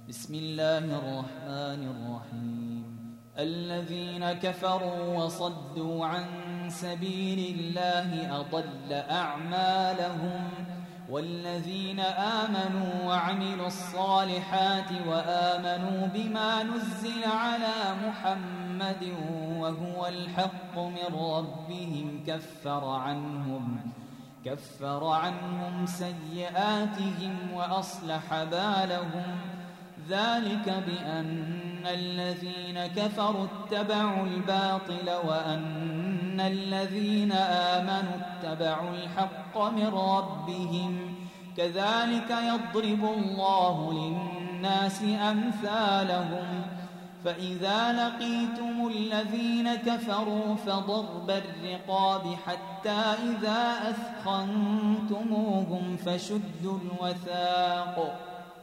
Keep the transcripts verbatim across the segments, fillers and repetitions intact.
بسم الله الرحمن الرحيم الذين كفروا وصدوا عن سبيل الله أضل أعمالهم والذين آمنوا وعملوا الصالحات وآمنوا بما نزل على محمد وهو الحق من ربهم كفر عنهم كفر عنهم سيئاتهم وأصلح بالهم ذلك بأن الذين كفروا اتبعوا الباطل وأن الذين آمنوا اتبعوا الحق من ربهم كذلك يضرب الله للناس أمثالهم فإذا لقيتم الذين كفروا فضرب الرقاب حتى إذا أثخنتموهم فشدوا الوثاق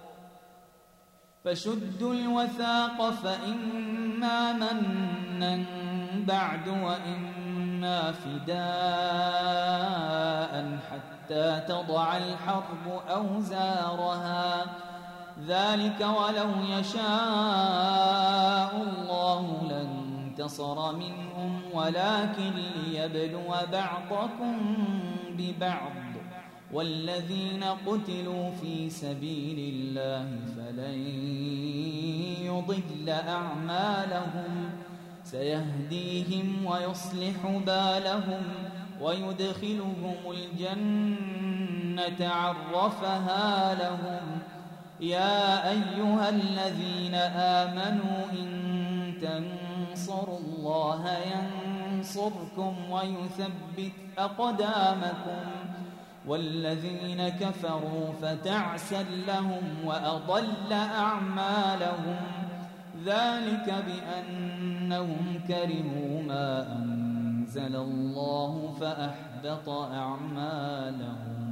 فشدوا الوثاق فإما منا بعد وإما فداء حتى تضع الحرب أوزارها ذلك ولو يشاء الله لانتصر منهم ولكن ليبلو بعضكم ببعض والذين قتلوا في سبيل الله فلن يضل أعمالهم سيهديهم ويصلح بالهم ويدخلهم الجنة عرفها لهم يا أيها الذين آمنوا إن تنصروا الله ينصركم ويثبت أقدامكم والذين كفروا فتعسا لهم وأضل أعمالهم ذلك بأنهم كرهوا ما أنزل الله فأحبط أعمالهم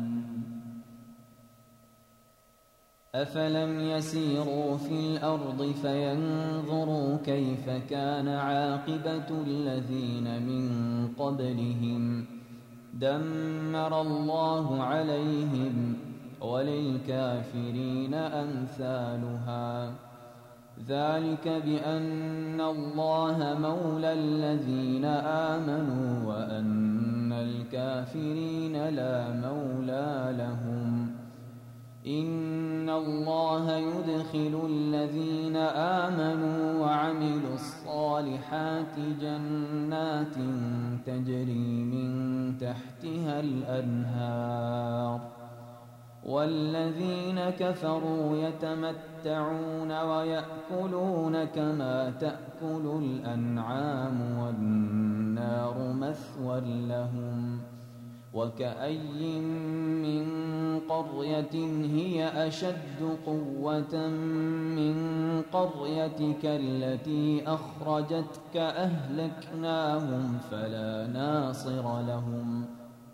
أفلم يسيروا في الأرض فينظروا كيف كان عاقبة الذين من قبلهم دمر الله عليهم وللكافرين أمثالها ذلك بأن الله مولى الذين آمنوا وأن الكافرين لا مولى لهم إن الله يدخل الذين آمنوا وعملوا الصالحات جنات تجري من تحتها الأنهار والذين كفروا يتمتعون ويأكلون كما تأكل الأنعام والنار مثوى لهم وكأي من قرية هي أشد قوة من قريتك التي أخرجتك أهلكناهم فلا ناصر لهم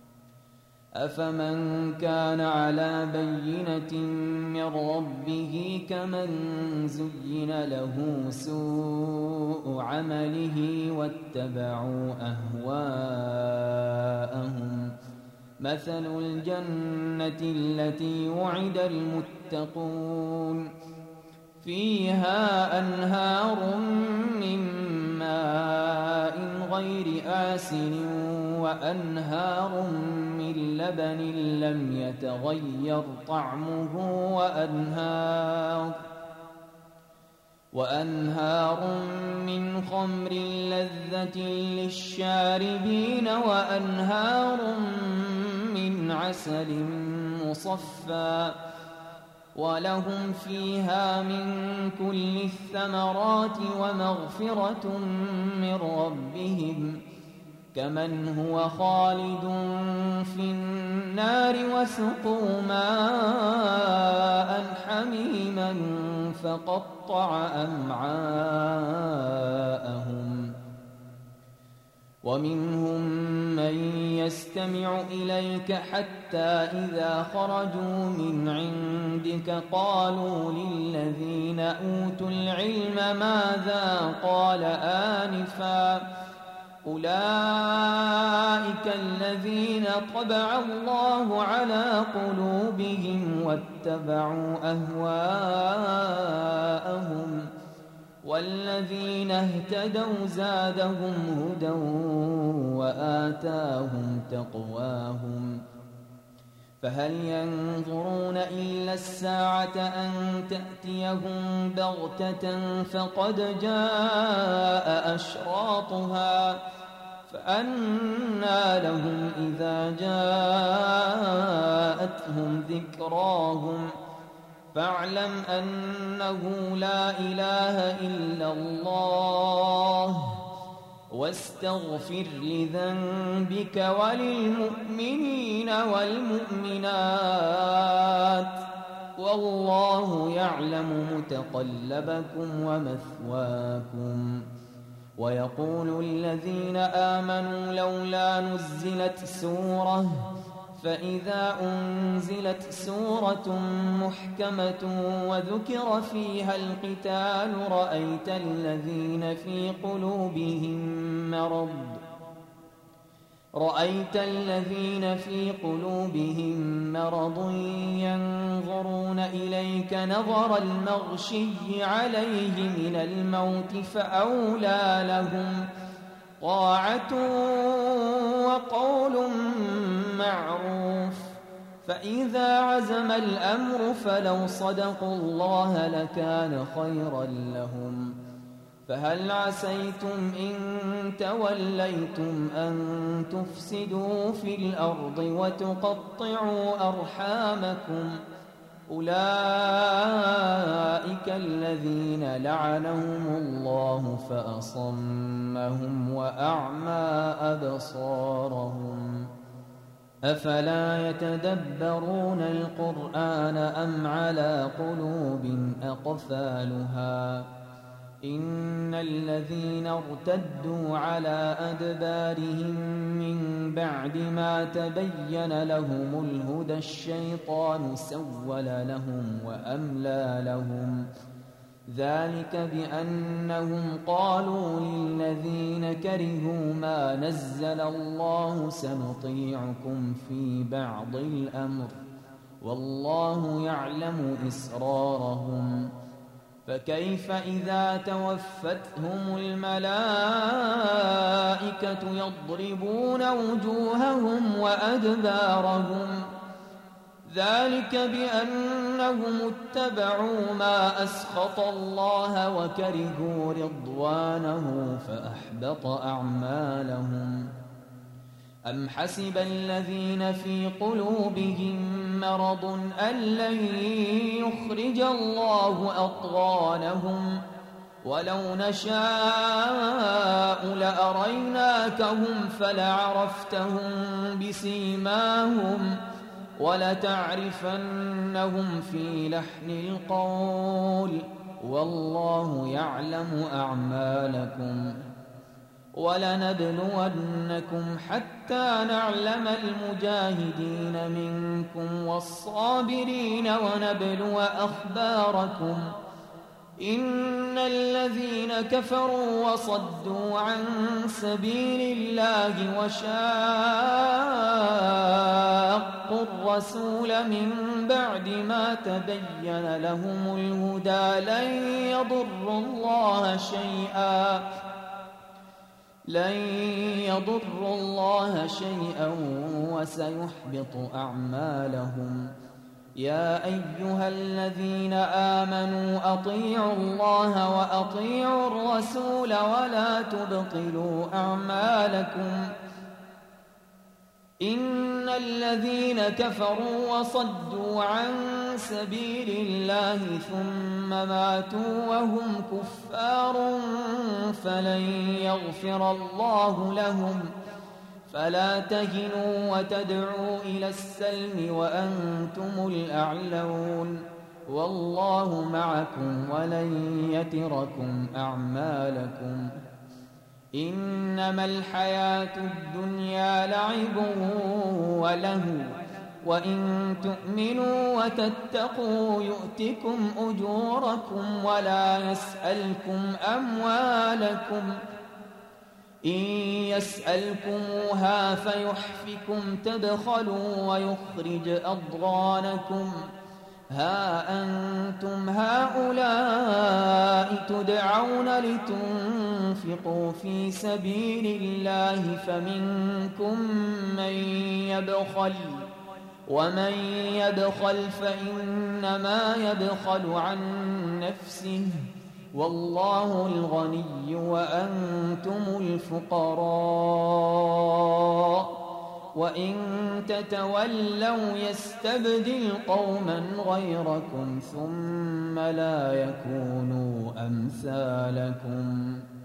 أفمن كان على بينة من ربه كمن زين له سوء عمله واتبعوا أهواءهم مثل الجنة التي وعد المتقون فيها أنهار من ماء غير آسن وأنهار من لبن لم يتغير طعمه وأنهار وأنهار من خمر لذة للشاربين وأنهار من عسل مصفى ولهم فيها من كل الثمرات ومغفرة من ربهم كمن هو خالد في النار وسقوا ماء حميما فقطع أمعاءهم ومنهم من يستمع إليك حتى إذا خرجوا من عندك قالوا للذين أوتوا العلم ماذا قال آنفا أولئك الذين طبع الله على قلوبهم واتبعوا أهواءهم والذين اهتدوا زادهم هدى وآتاهم تقواهم فهل ينظرون إلا الساعة أن تأتيهم بغتة فقد جاء أشراطها فأنى لهم إذا جاءتهم ذكراهم فاعلم أنه لا إله إلا الله واستغفر لذنبك وللمؤمنين والمؤمنات والله يعلم متقلبكم ومثواكم. ويقول الذين آمنوا لولا نزلت سورة فإذا أنزلت سورة محكمة وذكر فيها القتال رأيت الذين في قلوبهم مرض رأيت الذين في قلوبهم مرض ينظرون إليك نظر المغشي عليه من الموت فأولى لهم طاعة وقول معروف فإذا عزم الأمر فلو صدقوا الله لكان خيرا لهم. فهل عسيتم إن توليتم أن تفسدوا في الأرض وتقطعوا أرحامكم أولئك الذين لعنهم الله فأصمهم وأعمى أبصارهم أفلا يتدبرون القرآن أم على قلوب أقفالها إن الذين ارتدوا على أدبارهم من بعد ما تبين لهم الهدى الشيطان سول لهم وأملى لهم ذلك بأنهم قالوا للذين كرهوا ما نزل الله سنطيعكم في بعض الأمر والله يعلم إسرارهم فكيف إذا توفتهم الملائكة يضربون وجوههم وأدبارهم ذلك بأنهم اتبعوا ما أسخط الله وكرهوا رضوانه فأحبط أعمالهم. أم حسب الذين في قلوبهم مرض أن لن يخرج الله أضغانهم ولو نشاء لأريناكهم فلعرفتهم بسيماهم ولتعرفنهم في لحن القول والله يعلم أعمالكم. ولنبلونكم حتى نعلم المجاهدين منكم والصابرين ونبلو أخباركم إن الذين كفروا وصدوا عن سبيل الله وشاقوا الرسول من بعد ما تبين لهم الهدى لن يضروا الله شيئا لن يضروا الله شيئا وسيحبط أعمالهم. يا أيها الذين آمنوا أطيعوا الله وأطيعوا الرسول ولا تبطلوا أعمالكم إن الذين كفروا وصدوا عن سبيل الله ثم ماتوا وهم كفار فلن يغفر الله لهم فلا تهنوا وتدعوا إلى السلم وأنتم الأعلون والله معكم ولن يتركم أعمالكم. إنما الحياة الدنيا لعب ولهو وإن تؤمنوا وتتقوا يؤتكم أجوركم ولا يسألكم أموالكم إن يسألكموها فيحفكم تبخلوا ويخرج أضغانكم ها أنتم هؤلاء تدعون لتنفقوا في سبيل الله فمنكم من يبخل ومن يبخل فإنما يبخل عن نفسه والله الغني وأنتم الفقراء وإن تتولوا يستبدل قوما غيركم ثم لا يكونوا أمثالكم